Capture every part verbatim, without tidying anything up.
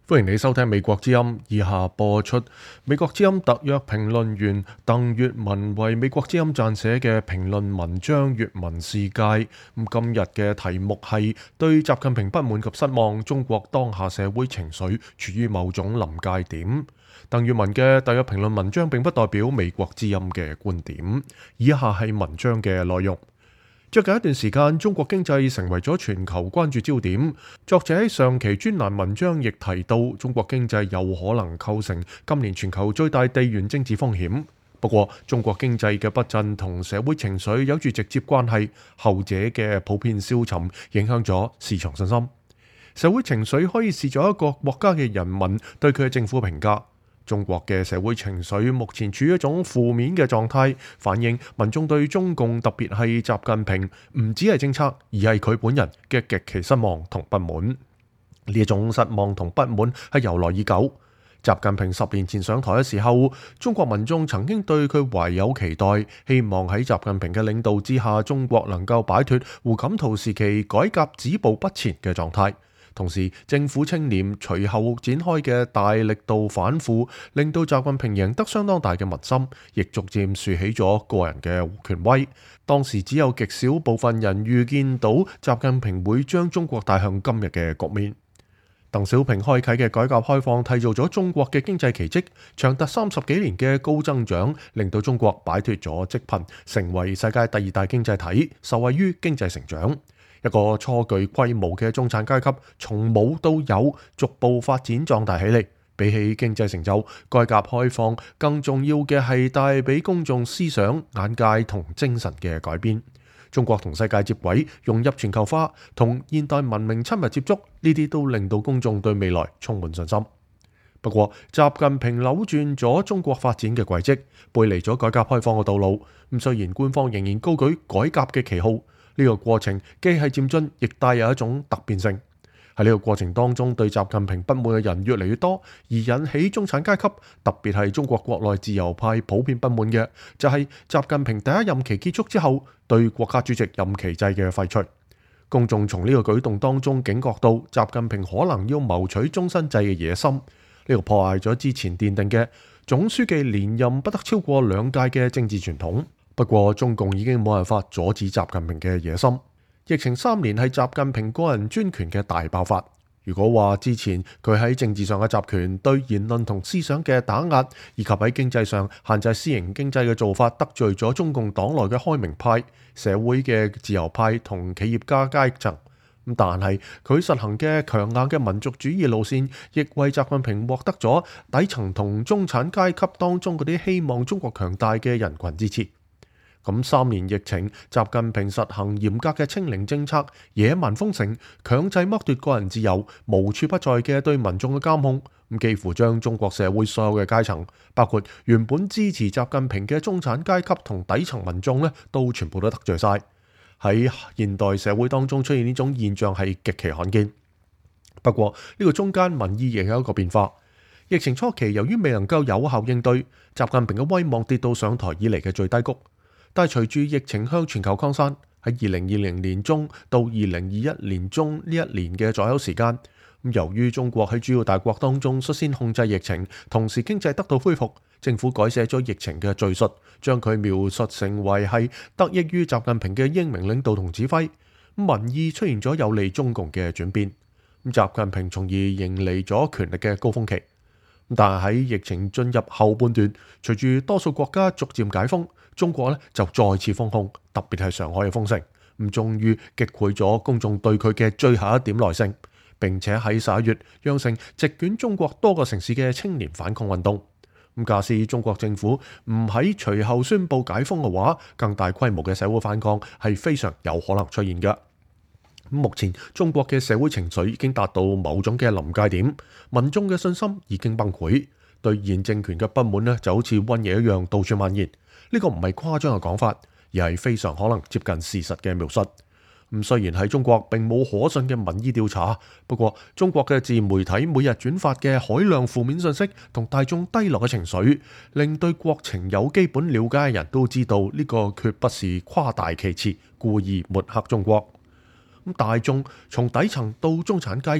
歡迎你收聽美國之音，以下播出美國之音特約評論員鄧月文為美國之音撰寫嘅評論文章《粵文世界》。咁今日嘅題目係對習近平不滿及失望，中國當下社會情緒處於某種臨界點。鄧月文嘅特約評論文章並不代表美國之音嘅觀點，以下係文章嘅內容。最近一段時間，中國經濟成為咗全球關注焦點。作者喺上期專欄文章亦提到，中國經濟有可能構成今年全球最大地緣政治風險。不過，中國經濟嘅不振同社會情緒有住直接關係，後者嘅普遍消沉影響咗市場信心。社會情緒可以視作一個國家嘅人民對佢嘅政府評價。中國嘅社會情緒目前處於一種負面嘅狀態，反映民眾對中共，特別係習近平，唔只係政策，而係佢本人嘅極其失望同不滿。呢一種失望同不滿係由來已久。習近平十年前上台嘅時候，中國民眾曾經對佢懷有期待，希望喺習近平嘅領導之下，中國能夠擺脫胡錦濤時期改革止步不前嘅狀態。同時，政府清廉隨後展開嘅大力度反腐，令到習近平贏得相當大嘅民心，亦逐漸豎起咗個人嘅權威。當時只有極少部分人預見到習近平會將中國帶向今日嘅局面。鄧小平開啟嘅改革開放，締造咗中國嘅經濟奇蹟，長達三十幾年嘅高增長，令到中國擺脫咗積貧，成為世界第二大經濟體，受惠於經濟成長。一個初具規模嘅中產階級，從冇到有，逐步發展壯大起嚟。比起經濟成就，改革開放更重要嘅係帶俾公眾思想、眼界同精神嘅改變。中國同世界接軌，融入全球化，同現代文明親密接觸，呢啲都令到公眾對未來充滿信心。不過，習近平扭轉咗中國發展嘅軌跡，背離咗改革開放嘅道路。咁雖然官方仍然高舉改革嘅旗號，呢個過程既係漸進，亦帶有一種突變性。喺呢個過程當中，對習近平不滿嘅人越嚟越多，而引起中產階級，特別係中國國內自由派普遍不滿嘅，就係習近平第一任期結束之後，對國家主席任期制嘅廢除。公眾從呢個舉動當中警覺到，習近平可能要謀取終身制嘅野心，呢個破壞咗之前奠定嘅總書記連任不得超過兩屆嘅政治傳統。不過，中共已經冇辦法阻止習近平嘅野心。疫情三年係習近平個人專權嘅大爆發。如果話之前佢喺政治上嘅集權、對言論同思想嘅打壓，以及喺經濟上限制私營經濟嘅做法，得罪咗中共黨內嘅開明派、社會嘅自由派同企業家階層，咁但係佢實行嘅強硬嘅民族主義路線，亦為習近平獲得咗底層同中產階級當中嗰啲希望中國強大嘅人群支持。咁三年疫情，習近平實行嚴格嘅清零政策、野蠻封城、強制剝奪個人自由、無處不在嘅對民眾嘅監控，咁幾乎將中國社會所有嘅階層，包括原本支持習近平嘅中產階級同底層民眾咧，都全部都得罪晒。喺現代社會當中出現呢種現象係極其罕見。不過呢個中間民意亦有一個變化。疫情初期，由於未能夠有效應對，習近平嘅威望跌到上台以嚟嘅最低谷。但係隨住疫情向全球擴散，喺二零二零年中到二零二一年中呢一年嘅左右時間，咁由於中國喺主要大國當中率先控制疫情，同時經濟得到恢復，政府改寫咗疫情嘅敘述，將佢描述成為係得益於習近平嘅英明領導同指揮，民意出現咗有利中共嘅轉變，咁習近平從而迎嚟咗權力嘅高峰期。但係喺疫情進入後半段，隨住多數國家逐漸解封，中國咧就再次封控，特別係上海嘅封城，咁終於擊潰咗公眾對佢嘅最後一點耐性，並且喺十一月釀成席捲中國多個城市嘅青年反抗運動。咁假使中國政府唔喺隨後宣布解封嘅話，更大規模嘅社會反抗係非常有可能出現嘅。目前中國嘅社會情緒已經達到某種嘅臨界點，民眾嘅信心已經崩潰，對現政權嘅不滿呢就好似瘟疫一樣到處蔓延。呢個唔係誇張嘅講法，而係非常可能接近事實嘅描述。咁雖然喺中國並冇可信嘅民意調查，不過中國嘅自然媒體每日轉發嘅海量負面信息同大眾低落嘅情緒，令對國情有基本了解嘅人都知道呢個絕不是誇大其詞、故意抹黑中國。咁大眾從底層到中產階級，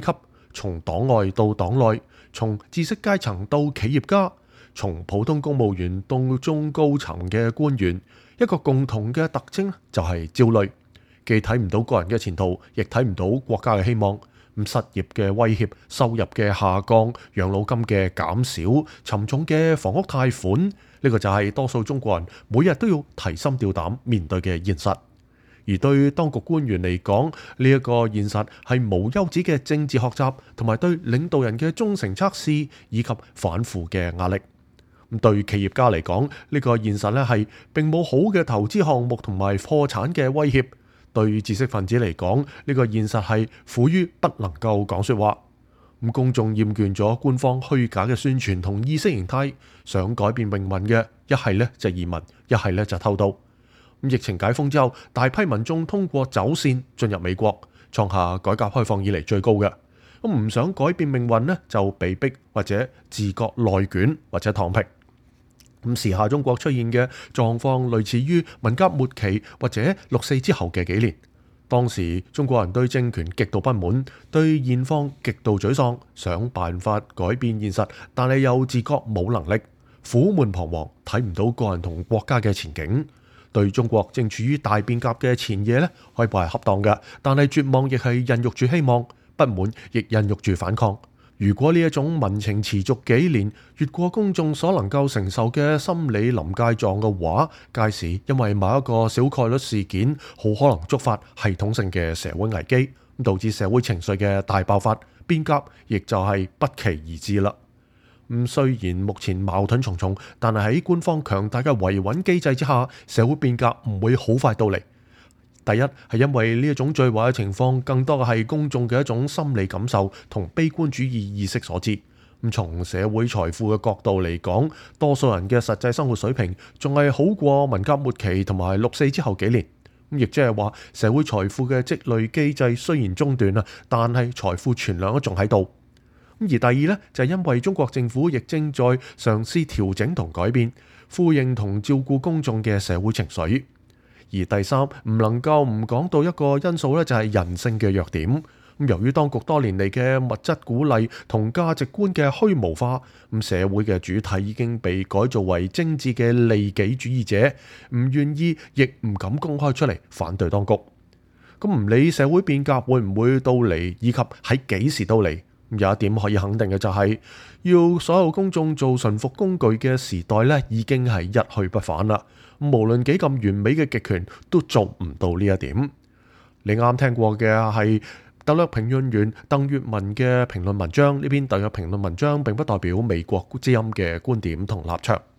從黨外到黨內，從知識階層到企業家，從普通公務員到中高層嘅官員，一個共同嘅特徵就係焦慮，既睇唔到個人嘅前途，亦睇唔到國家嘅希望。咁失業嘅威脅、收入嘅下降、養老金嘅減少、沉重嘅房屋貸款，呢個就係多數中國人每日都要提心吊膽面對嘅現實。而對當局官員嚟講，呢一個現實係無休止嘅政治學習，同埋對領導人嘅忠誠測試，以及反腐嘅壓力。咁對企業家嚟講，呢個現實咧係並冇好嘅投資項目同埋破產嘅威脅。對知識分子嚟講，呢個現實係苦於不能夠講說話。咁公眾厭倦咗官方虛假嘅宣傳同意識形態，想改變命運嘅一係咧就移民，一係咧就偷渡。疫情解封之後，大批民眾通過走線進入美國，創下改革開放以嚟最高嘅。咁唔想改變命運呢，就被逼或者自覺內卷或者躺平。咁時下中國出現嘅狀況類似於文革末期或者六四之後嘅幾年，當時中國人對政權極度不滿，對現況極度沮喪，想辦法改變現實，但係又自覺冇能力，苦悶彷徨，睇唔到個人同國家嘅前景。對中國正處於大變革嘅前夜呢，可以話係恰當嘅，但係絕望亦係孕育住希望，不滿亦孕育住反抗。如果呢一種民情持續幾年，越過公眾所能夠承受嘅心理臨界狀嘅話，屆時因為某一個小概率事件，好可能觸發系統性嘅社會危機，導致社會情緒嘅大爆發，變革亦就係不期而至啦。咁雖然目前矛盾重重，但係喺官方強大嘅維穩機制之下，社會變革唔會好快到嚟。第一係因為呢一種最壞嘅情況，更多嘅係公眾嘅一種心理感受同悲觀主義意識所致。咁從社會財富嘅角度嚟講，多數人嘅實際生活水平仲係好過文革末期同埋六四之後幾年。咁亦即係話，社會財富嘅積累機制雖然中斷啦，但係財富存量都仲喺度。而第二呢，就係因為中國政府亦正在嘗試調整同改變，呼應同照顧公眾嘅社會情緒。而第三，唔能夠唔講到一個因素咧，就係人性嘅弱點。咁由於當局多年嚟嘅物質鼓勵同價值觀嘅虛無化，咁社會嘅主體已經被改造為精緻嘅利己主義者，唔願意亦唔敢公開出嚟反對當局。咁唔理社會變革會唔會到嚟，以及喺幾時到嚟，有一點可以肯定嘅就係，要所有公眾做馴服工具嘅時代咧，已經係一去不返啦。無論幾咁完美嘅極權都做唔到呢一點。你啱聽過嘅係特約評論員鄧粵文嘅評論文章，呢篇特約評論文章並不代表美國之音嘅觀點同立場。